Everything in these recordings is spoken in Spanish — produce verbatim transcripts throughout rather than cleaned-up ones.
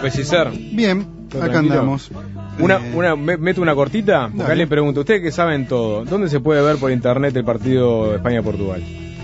Pellicer? Bien, acá tranquilo? Andamos. Una, eh... una, me, meto una cortita, porque alguien pregunta, ustedes que saben todo, ¿dónde se puede ver por internet el partido España-Portugal?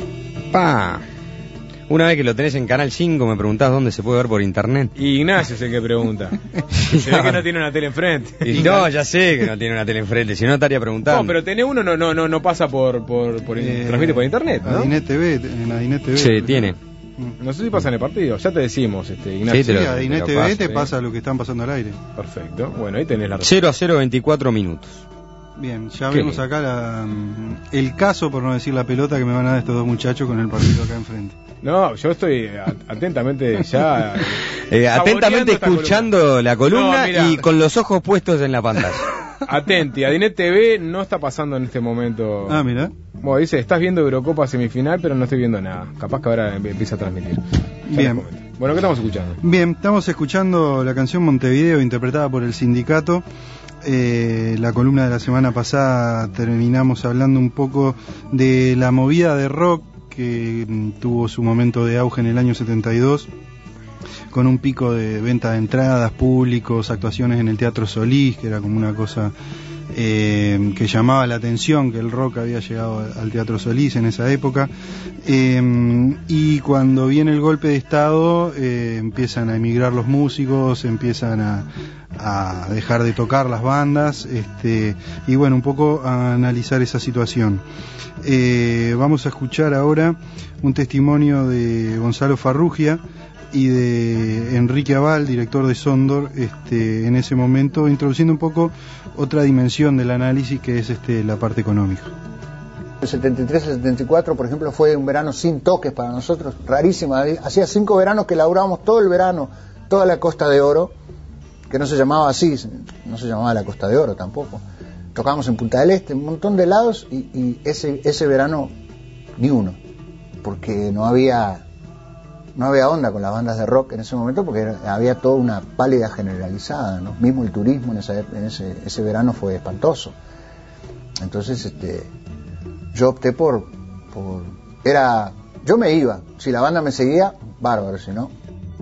Pa. Una vez que lo tenés en Canal cinco, me preguntás dónde se puede ver por internet. Y Ignacio es el que pregunta. Se ve que no tiene una tele enfrente. Y no, ya sé que no tiene una tele enfrente, si no estaría preguntando. No, pero T N uno no, no, no, no pasa por, por, por eh, transmite por internet, ¿no? Adinet T V, en Adinet T V. Sí, tiene. No sé si pasa en el partido, ya te decimos, este, Ignacio. Sí, te lo, sí, Adinet T V te pasa lo que están pasando al aire. Perfecto, bueno, ahí tenés la respuesta. cero a cero veinticuatro minutos. Bien, ya vemos acá la, el caso, por no decir la pelota, que me van a dar estos dos muchachos con el partido acá enfrente. No, yo estoy atentamente ya... eh, atentamente escuchando columna. la columna no, y con los ojos puestos en la pantalla. Atenti, Adinet T V no está pasando en este momento. Ah, mira. Bueno, dice, estás viendo Eurocopa semifinal, pero no estoy viendo nada. Capaz que ahora empieza a transmitir. Ya Bien. Bueno, ¿qué estamos escuchando? Bien, estamos escuchando la canción Montevideo, interpretada por el Sindicato. Eh, la columna de la semana pasada terminamos hablando un poco de la movida de rock que mm, tuvo su momento de auge en el año setenta y dos, con un pico de venta de entradas, públicos, actuaciones en el Teatro Solís, que era como una cosa eh, que llamaba la atención, que el rock había llegado al Teatro Solís en esa época. Eh, y cuando viene el golpe de Estado, eh, empiezan a emigrar los músicos, empiezan a, a dejar de tocar las bandas, este, y bueno, un poco a analizar esa situación. Eh, vamos a escuchar ahora un testimonio de Gonzalo Farrugia y de Enrique Aval, director de Sondor, este, en ese momento, introduciendo un poco otra dimensión del análisis, que es este, la parte económica. El setenta y tres al setenta y cuatro, por ejemplo, fue un verano sin toques para nosotros, rarísimo. Hacía cinco veranos que laburábamos todo el verano, toda la Costa de Oro, que no se llamaba así, no se llamaba la Costa de Oro tampoco. Tocábamos en Punta del Este, un montón de lados, y, y ese, ese verano ni uno, porque no había... no había onda con las bandas de rock en ese momento, porque era, había toda una pálida generalizada, ¿no? Mismo el turismo en, esa, en ese, ese verano fue espantoso. Entonces este, yo opté por, por... era yo me iba, si la banda me seguía, bárbaro, si no...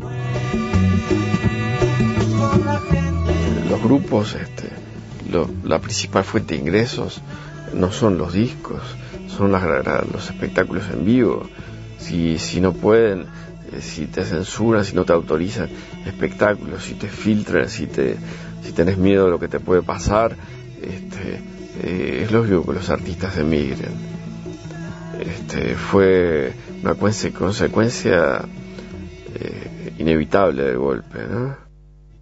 Los grupos, este, lo, la principal fuente de ingresos no son los discos, son las, los espectáculos en vivo. Si, si no pueden... si te censuran, si no te autorizan espectáculos, si te filtran, si te si tenés miedo de lo que te puede pasar, este, eh, es lógico que los artistas emigren. Este, fue una consecuencia eh, inevitable del golpe, ¿no?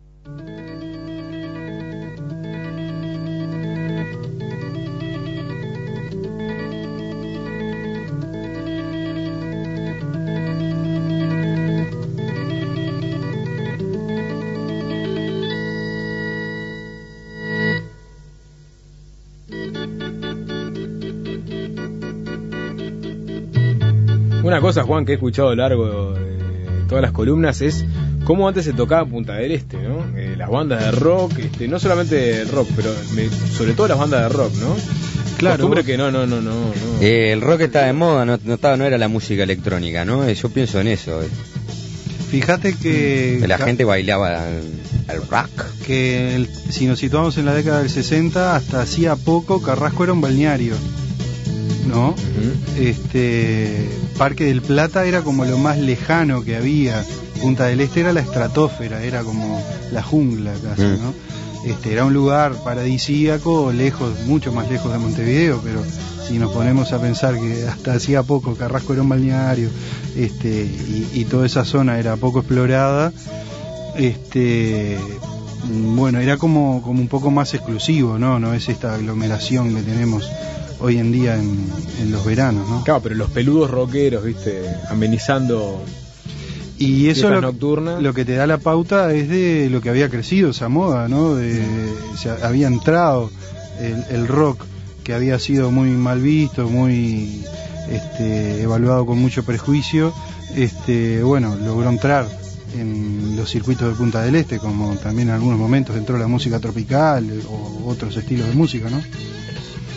Una cosa, Juan, que he escuchado a lo largo de todas las columnas es cómo antes se tocaba en Punta del Este, ¿no? Eh, las bandas de rock, este, no solamente rock, pero me, sobre todo las bandas de rock, ¿no? Claro. Costumbre que no, no, no, no. no. Eh, el rock está de moda, no, no, estaba, no era la música electrónica, ¿no? Eh, yo pienso en eso. Eh. Fíjate que... que la gente bailaba al, al rock. Que el, si nos situamos en la década del sesenta, hasta hacía poco Carrasco era un balneario, ¿no? Uh-huh. Este, Parque del Plata era como lo más lejano que había. Punta del Este era la estratosfera, era como la jungla casi, uh-huh. ¿no? Este, era un lugar paradisíaco, lejos, mucho más lejos de Montevideo, pero si nos ponemos a pensar que hasta hacía poco Carrasco era un balneario, este, y, y toda esa zona era poco explorada, este, bueno, era como, como un poco más exclusivo, ¿no? No es esta aglomeración que tenemos hoy en día en, en los veranos, ¿no? Claro, pero los peludos rockeros, viste, amenizando. Y eso lo, lo que te da la pauta es de lo que había crecido esa moda, ¿no? De, o sea, había entrado el, el rock, que había sido muy mal visto, muy este, evaluado con mucho prejuicio, este, bueno, logró entrar en los circuitos de Punta del Este, como también en algunos momentos entró la música tropical o otros estilos de música, ¿no?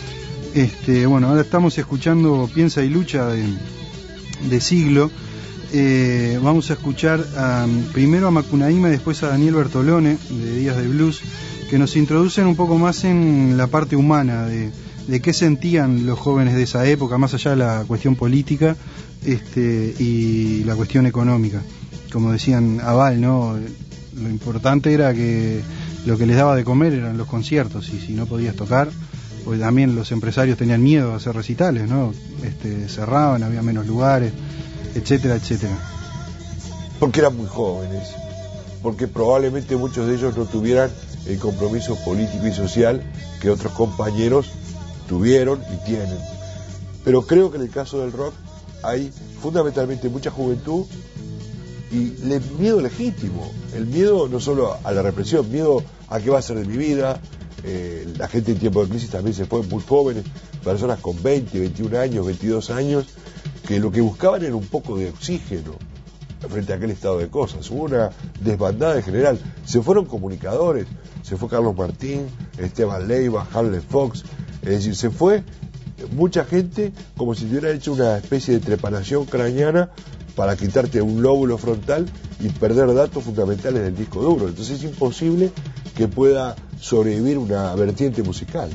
Este, bueno, ahora estamos escuchando Piensa y Lucha de, de Siglo. Eh, vamos a escuchar a, primero a Macunaíma y después a Daniel Bertolone, de Días de Blues, que nos introducen un poco más en la parte humana de, de qué sentían los jóvenes de esa época, más allá de la cuestión política este, y la cuestión económica. Como decían Aval, ¿no? Lo importante era que lo que les daba de comer eran los conciertos, y si no podías tocar, pues también los empresarios tenían miedo a hacer recitales, ¿no? Este, cerraban, había menos lugares, etcétera, etcétera. Porque eran muy jóvenes, porque probablemente muchos de ellos no tuvieran el compromiso político y social que otros compañeros tuvieron y tienen. Pero creo que en el caso del rock hay fundamentalmente mucha juventud y el miedo legítimo, el miedo no solo a la represión, miedo a qué va a ser de mi vida. Eh, la gente en tiempo de crisis también se fue muy jóvenes, personas con veinte, veintiún años, veintidós años, que lo que buscaban era un poco de oxígeno frente a aquel estado de cosas. Hubo una desbandada en general, se fueron comunicadores, se fue Carlos Martín, Esteban Leiva, Harley Fox, es decir, se fue mucha gente como si hubiera hecho una especie de trepanación craneana para quitarte un lóbulo frontal y perder datos fundamentales del disco duro. Entonces es imposible que pueda sobrevivir una vertiente musical,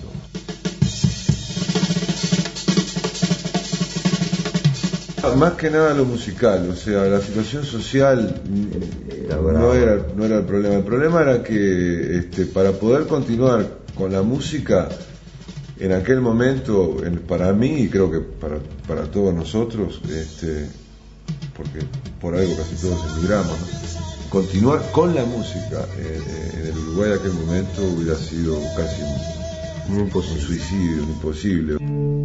¿no? Más que nada lo musical, o sea, la situación social no era, no era el problema. El problema era que este, para poder continuar con la música, en aquel momento, en, para mí y creo que para, para todos nosotros, este, porque por algo casi todos emigramos, ¿no? Continuar con la música eh, en el Uruguay de aquel momento hubiera sido casi un, un suicidio, un imposible.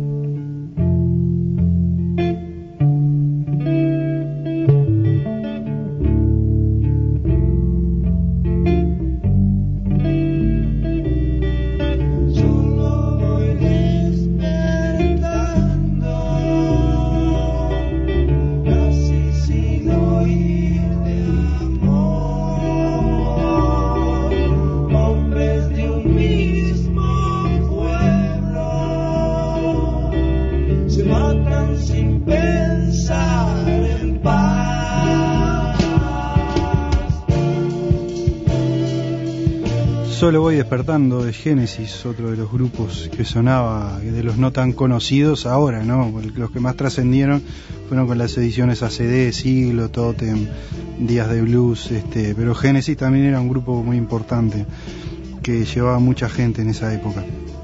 Solo voy despertando de Génesis, otro de los grupos que sonaba, de los no tan conocidos ahora, ¿no? Los que más trascendieron fueron con las ediciones A C D, Siglo, Totem, Días de Blues, este, pero Génesis también era un grupo muy importante que llevaba mucha gente en esa época.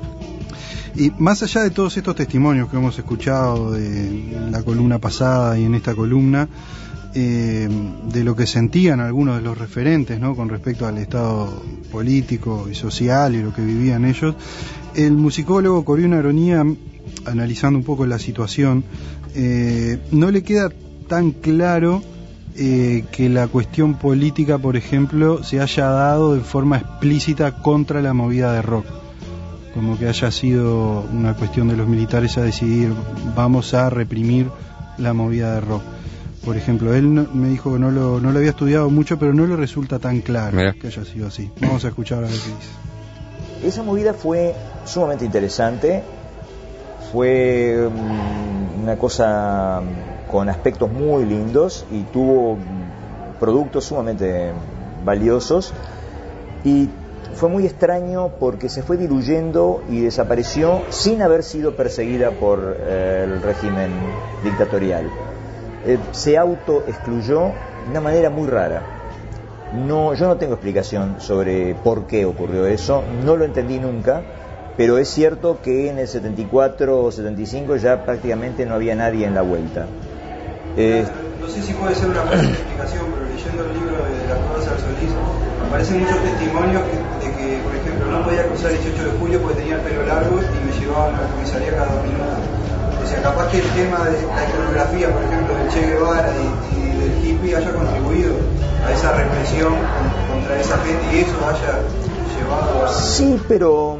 Y más allá de todos estos testimonios que hemos escuchado de la columna pasada y en esta columna, Eh, de lo que sentían algunos de los referentes, ¿no? Con respecto al estado político y social y lo que vivían ellos, el musicólogo Coriuno Aronía, analizando un poco la situación, eh, no le queda tan claro eh, que la cuestión política, por ejemplo, se haya dado de forma explícita contra la movida de rock, como que haya sido una cuestión de los militares a decidir vamos a reprimir la movida de rock. Por ejemplo, él no, me dijo que no lo, no lo había estudiado mucho, pero no le resulta tan claro Mira. que haya sido así. Vamos a escuchar a ver qué dice. Esa movida fue sumamente interesante, fue um, una cosa con aspectos muy lindos y tuvo productos sumamente valiosos, y fue muy extraño porque se fue diluyendo y desapareció sin haber sido perseguida por eh, el régimen dictatorial. Eh, se auto-excluyó de una manera muy rara. No, yo no tengo explicación sobre por qué ocurrió eso, no lo entendí nunca, pero es cierto que en el setenta y cuatro o setenta y cinco ya prácticamente no había nadie en la vuelta. Eh, no sé si puede ser una buena explicación, pero leyendo el libro de la Rosa Solís aparecen muchos testimonios que, de que, por ejemplo, no podía cruzar el dieciocho de julio porque tenía el pelo largo y me llevaban a la comisaría cada dos minutos. O sea, capaz que el tema de la iconografía, por ejemplo, del Che Guevara y, y del hippie haya contribuido a esa represión contra esa gente y eso haya llevado a... Sí, pero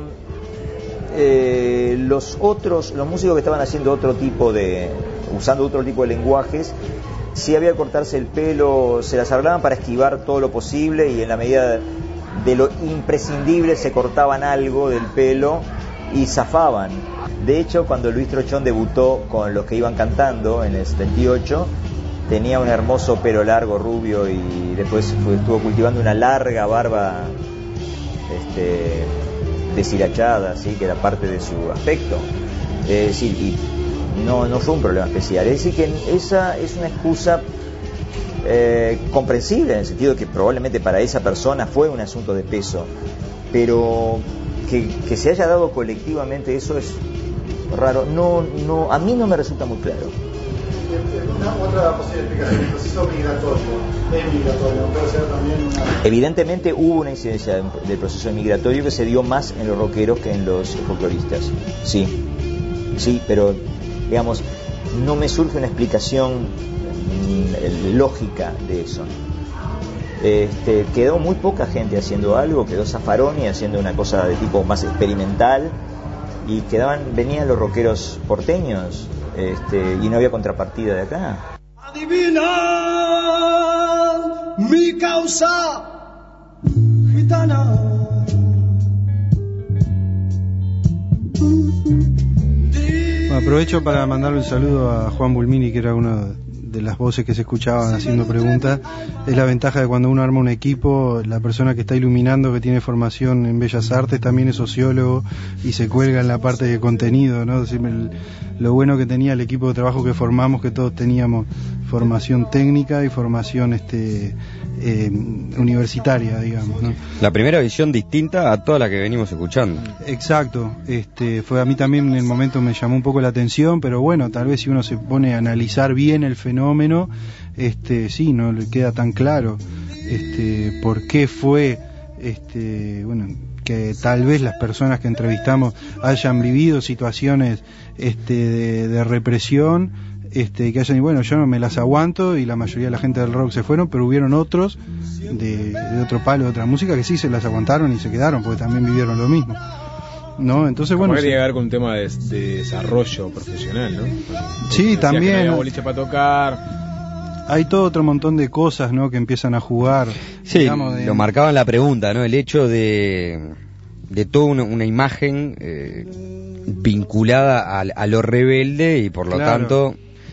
eh, los otros, los músicos que estaban haciendo otro tipo de, usando otro tipo de lenguajes, sí había que cortarse el pelo, se las arreglaban para esquivar todo lo posible y en la medida de lo imprescindible se cortaban algo del pelo y zafaban. De hecho, cuando Luis Trochón debutó con los que iban cantando en el setenta y ocho, tenía un hermoso pelo largo, rubio, y después fue, estuvo cultivando una larga barba este, deshilachada, ¿sí? Que era parte de su aspecto. Es decir, y no, no fue un problema especial. Es decir, que esa es una excusa eh, comprensible, en el sentido de que probablemente para esa persona fue un asunto de peso, pero que, que se haya dado colectivamente eso es raro. No, no, a mí no me resulta muy claro. Una otra posible explicación, el proceso migratorio, es migratorio, puede ser también una... Evidentemente hubo una incidencia del proceso migratorio que se dio más en los rockeros que en los folcloristas, sí, sí, pero digamos, no me surge una explicación mmm, lógica de eso. Este, quedó muy poca gente haciendo algo, quedó Zaffaroni haciendo una cosa de tipo más experimental, y quedaban, venían los rockeros porteños, este, y no había contrapartida de acá. Adivina mi causa gitana. Bueno, aprovecho para mandarle un saludo a Juan Bulmini, que era uno de las voces que se escuchaban haciendo preguntas. Es la ventaja de cuando uno arma un equipo, la persona que está iluminando, que tiene formación en Bellas Artes, también es sociólogo y se cuelga en la parte de contenido, ¿no? Es decir, el, lo bueno que tenía el equipo de trabajo que formamos, que todos teníamos formación técnica y formación este eh, universitaria, digamos, ¿no? La primera visión distinta a toda la que venimos escuchando. Exacto, este fue a mí también en el momento me llamó un poco la atención, pero bueno, tal vez si uno se pone a analizar bien el fenómeno, este sí, no le queda tan claro este por qué fue este bueno que tal vez las personas que entrevistamos hayan vivido situaciones este de, de represión, este que hayan, bueno, yo no me las aguanto, y la mayoría de la gente del rock se fueron, pero hubieron otros de, de otro palo, de otra música, que sí se las aguantaron y se quedaron, porque también vivieron lo mismo, ¿no? Entonces, bueno, quería sí. llegar con un tema de, de desarrollo profesional, ¿no? Sí, decía también. Que no había boliche para tocar. Hay todo otro montón de cosas, ¿no? Que empiezan a jugar. Sí, digamos, de... lo marcaba en la pregunta, ¿no? El hecho de, de toda una, una imagen eh, vinculada a, a lo rebelde, y por lo Claro. tanto,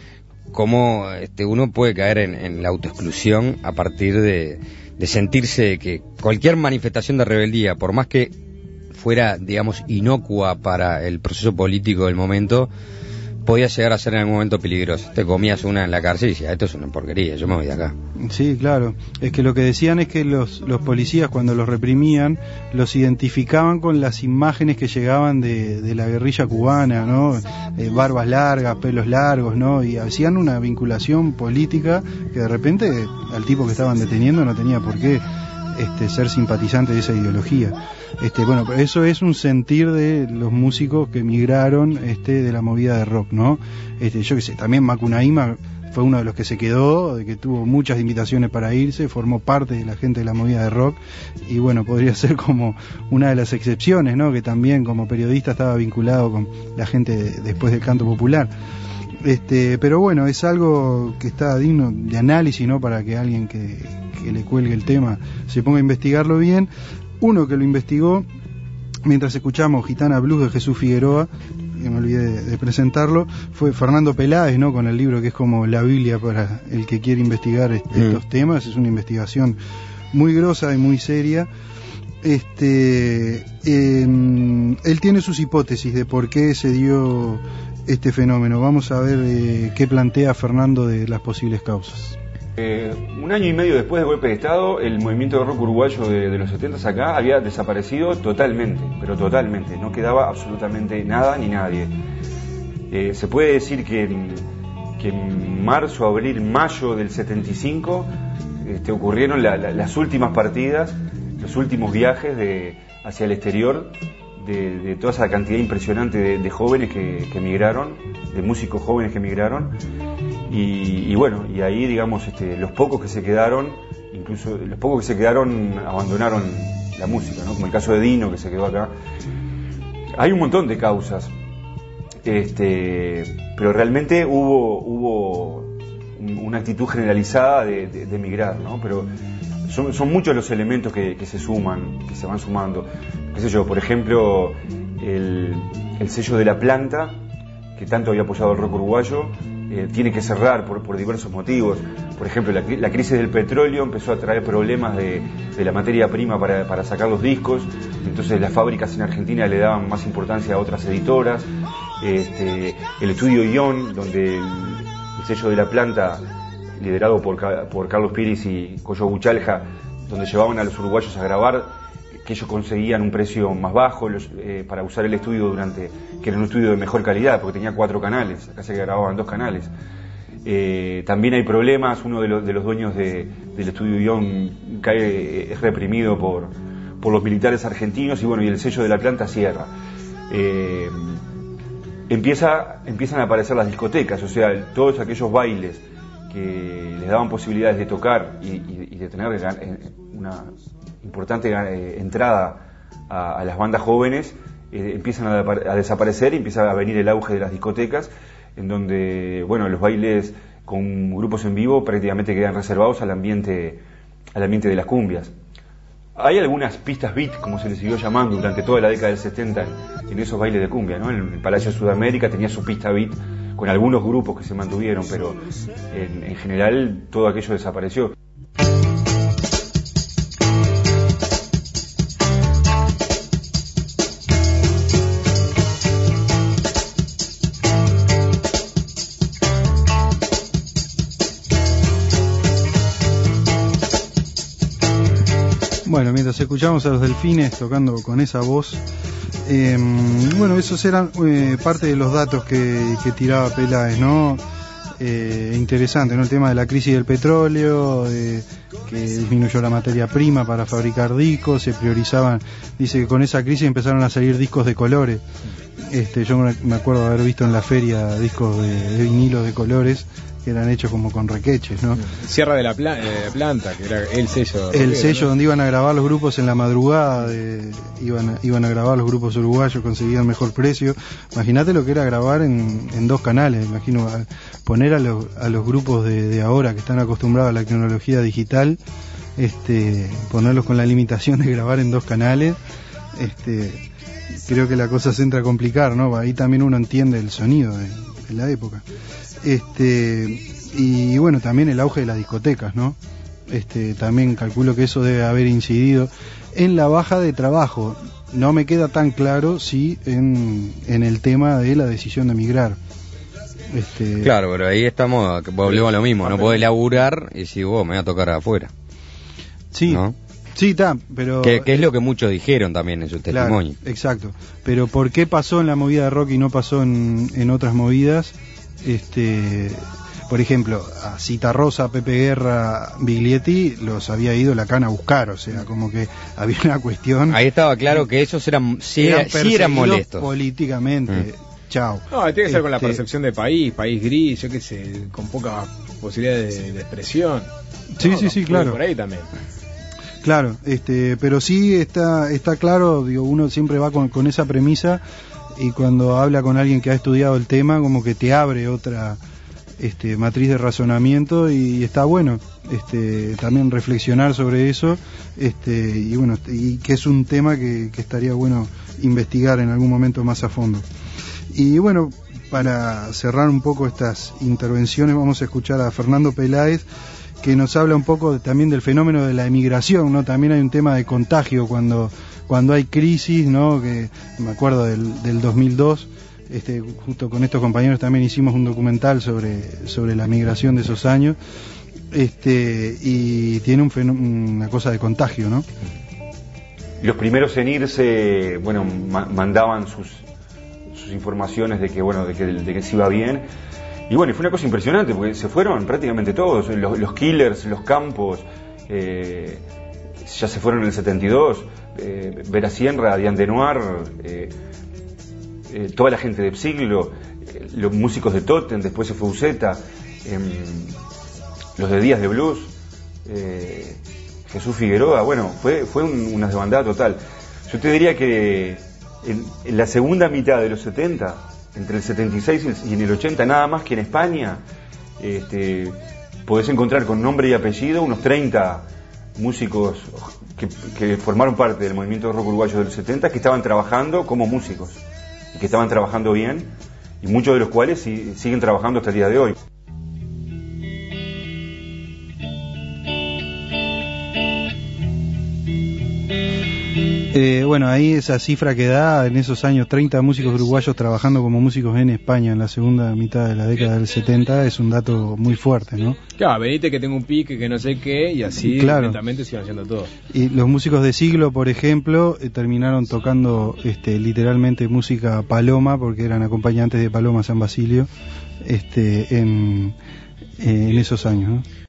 cómo este, uno puede caer en, en la autoexclusión a partir de, de sentirse que cualquier manifestación de rebeldía, por más que fuera, digamos, inocua para el proceso político del momento, podía llegar a ser en algún momento peligroso. Te comías una en la cárcel y decías, esto es una porquería, yo me voy de acá. Sí, claro. Es que lo que decían es que los, los policías, cuando los reprimían, los identificaban con las imágenes que llegaban de, de la guerrilla cubana, ¿no? Eh, barbas largas, pelos largos, ¿no? Y hacían una vinculación política que de repente al tipo que estaban deteniendo no tenía por qué este, ser simpatizante de esa ideología. Este, bueno, eso es un sentir de los músicos que emigraron este, de la movida de rock, ¿no? Este, yo qué sé, también Macunaíma fue uno de los que se quedó, de que tuvo muchas invitaciones para irse, formó parte de la gente de la movida de rock, y bueno, podría ser como una de las excepciones, ¿no? Que también como periodista estaba vinculado con la gente de, después del canto popular. Este, pero bueno, es algo que está digno de análisis, ¿no? Para que alguien que, que le cuelgue el tema se ponga a investigarlo bien. Uno que lo investigó mientras escuchamos Gitana Blues de Jesús Figueroa, que me olvidé de, de presentarlo, fue Fernando Peláez, ¿no? Con el libro que es como la Biblia para el que quiere investigar este, mm. estos temas. Es una investigación muy grosa y muy seria. Este, eh, él tiene sus hipótesis de por qué se dio este fenómeno. Vamos a ver eh, qué plantea Fernando de las posibles causas. Eh, un año y medio después del golpe de Estado, el movimiento de rock uruguayo de, de los setenta acá había desaparecido totalmente, pero totalmente, no quedaba absolutamente nada ni nadie. Eh, se puede decir que en, que en marzo, abril, mayo del setenta y cinco este, ocurrieron la, la, las últimas partidas, los últimos viajes de, hacia el exterior de, de toda esa cantidad impresionante de, de jóvenes que, que emigraron, de músicos jóvenes que emigraron. Y, y bueno, y ahí digamos este, los pocos que se quedaron, incluso los pocos que se quedaron abandonaron la música, ¿no? Como el caso de Dino, que se quedó acá. Hay un montón de causas, este, pero realmente hubo hubo una actitud generalizada de, de, de emigrar, ¿no? Pero son, son muchos los elementos que, que se suman, que se van sumando. Qué sé yo, por ejemplo, el, el sello de La Planta, que tanto había apoyado el rock uruguayo, eh, tiene que cerrar por, por diversos motivos. Por ejemplo, la, la crisis del petróleo empezó a traer problemas de, de la materia prima para, para sacar los discos, entonces las fábricas en Argentina le daban más importancia a otras editoras. Este, el estudio Ion, donde el, el sello de La Planta, liderado por, por Carlos Piris y Coyo Buchalja, donde llevaban a los uruguayos a grabar, que ellos conseguían un precio más bajo los, eh, para usar el estudio durante, que era un estudio de mejor calidad, porque tenía cuatro canales, acá se grababan dos canales. Eh, también hay problemas, uno de los, de los dueños de, del estudio Ion cae, es reprimido por, por los militares argentinos, y bueno, y el sello de La Planta cierra. Eh, empieza, empiezan a aparecer las discotecas, o sea, todos aquellos bailes que les daban posibilidades de tocar y, y, y de tener una importante eh, entrada a, a las bandas jóvenes, eh, empiezan a, a desaparecer y empieza a venir el auge de las discotecas, en donde, bueno, los bailes con grupos en vivo prácticamente quedan reservados al ambiente, al ambiente de las cumbias. Hay algunas pistas beat, como se les siguió llamando durante toda la década del setenta, en esos bailes de cumbia, ¿no? El Palacio de Sudamérica tenía su pista beat con algunos grupos que se mantuvieron, pero en, en general todo aquello desapareció. Bueno, mientras escuchamos a los Delfines tocando con esa voz, eh, bueno, esos eran eh, parte de los datos que, que tiraba Peláez, ¿no? Eh, interesante, ¿no? El tema de la crisis del petróleo, de que disminuyó la materia prima para fabricar discos, se priorizaban, dice que con esa crisis empezaron a salir discos de colores. Este, yo me acuerdo de haber visto en la feria discos de, de vinilo de colores, que eran hechos como con requeches, ¿no? Sierra de la Pla eh, Planta, que era el sello. El rockero, sello, ¿no? Donde iban a grabar los grupos en la madrugada, de, iban, a, iban a grabar los grupos uruguayos, conseguían mejor precio. Imagínate lo que era grabar en, en dos canales, imagino, a, poner a, lo, a los grupos de, de ahora que están acostumbrados a la tecnología digital, este, ponerlos con la limitación de grabar en dos canales, este, creo que la cosa se entra a complicar, ¿no? Ahí también uno entiende el sonido de, de la época. Este, y bueno, también el auge de las discotecas, ¿no? Este, también calculo que eso debe haber incidido en la baja de trabajo. No me queda tan claro si en, en el tema de la decisión de emigrar. Este... Claro, pero ahí estamos, volvemos a lo mismo, no podés laburar y si vos me voy a tocar afuera. Sí, ¿no? Sí, está, pero... Que, que es lo que muchos dijeron también en su testimonio. Claro, exacto, pero ¿por qué pasó en la movida de rock y no pasó en, en otras movidas? Este, por ejemplo, a Citarrosa, Pepe Guerra, Biglietti los había ido Lacan a buscar, o sea, como que había una cuestión. Ahí estaba claro que esos eran, sí, eran, sí eran molestos políticamente. Mm. Chao. No, tiene que ser este, con la percepción de país, país gris, yo qué sé, con poca posibilidad de, de expresión. Sí, no, sí, sí, claro. Por ahí también. Claro, este, pero sí está, está claro, digo, uno siempre va con, con esa premisa. Y cuando habla con alguien que ha estudiado el tema, como que te abre otra este, matriz de razonamiento, y, y está bueno este, también reflexionar sobre eso, este, y bueno, y que es un tema que, que estaría bueno investigar en algún momento más a fondo. Y bueno, para cerrar un poco estas intervenciones, vamos a escuchar a Fernando Peláez, que nos habla un poco de, también del fenómeno de la emigración, ¿no? También hay un tema de contagio cuando cuando hay crisis, ¿no? Que me acuerdo del, del dos mil dos, este, justo con estos compañeros también hicimos un documental sobre sobre la migración de esos años, este, y tiene un fenómeno, una cosa de contagio, ¿no? Los primeros en irse, bueno, ma mandaban sus sus informaciones de que, bueno, de que, de que se iba bien. Y bueno, y fue una cosa impresionante, porque se fueron prácticamente todos, los, los Killers, los Campos, eh, ya se fueron en el setenta y dos, eh, Vera Sierra, Diane Denoir, eh, eh, toda la gente de Siglo, eh, los músicos de Totem, después se fue Uceta, eh, los de Días de Blues, eh, Jesús Figueroa, bueno, fue, fue un, una desbandada total. Yo te diría que en, en la segunda mitad de los setenta, entre el setenta y seis y en el ochenta, nada más que en España, este, podés encontrar con nombre y apellido unos treinta músicos que, que formaron parte del movimiento de rock uruguayo de los setenta, que estaban trabajando como músicos y que estaban trabajando bien, y muchos de los cuales si, siguen trabajando hasta el día de hoy. Eh, bueno, ahí esa cifra que da, en esos años, treinta músicos uruguayos trabajando como músicos en España en la segunda mitad de la década del setenta, es un dato muy fuerte, ¿no? Claro, venite que tengo un pique, que no sé qué, y así claro. lentamente se van haciendo todo. Y los músicos de siglo, por ejemplo, eh, terminaron tocando este, literalmente música paloma, porque eran acompañantes de Paloma San Basilio, este, en, eh, en esos años, ¿no?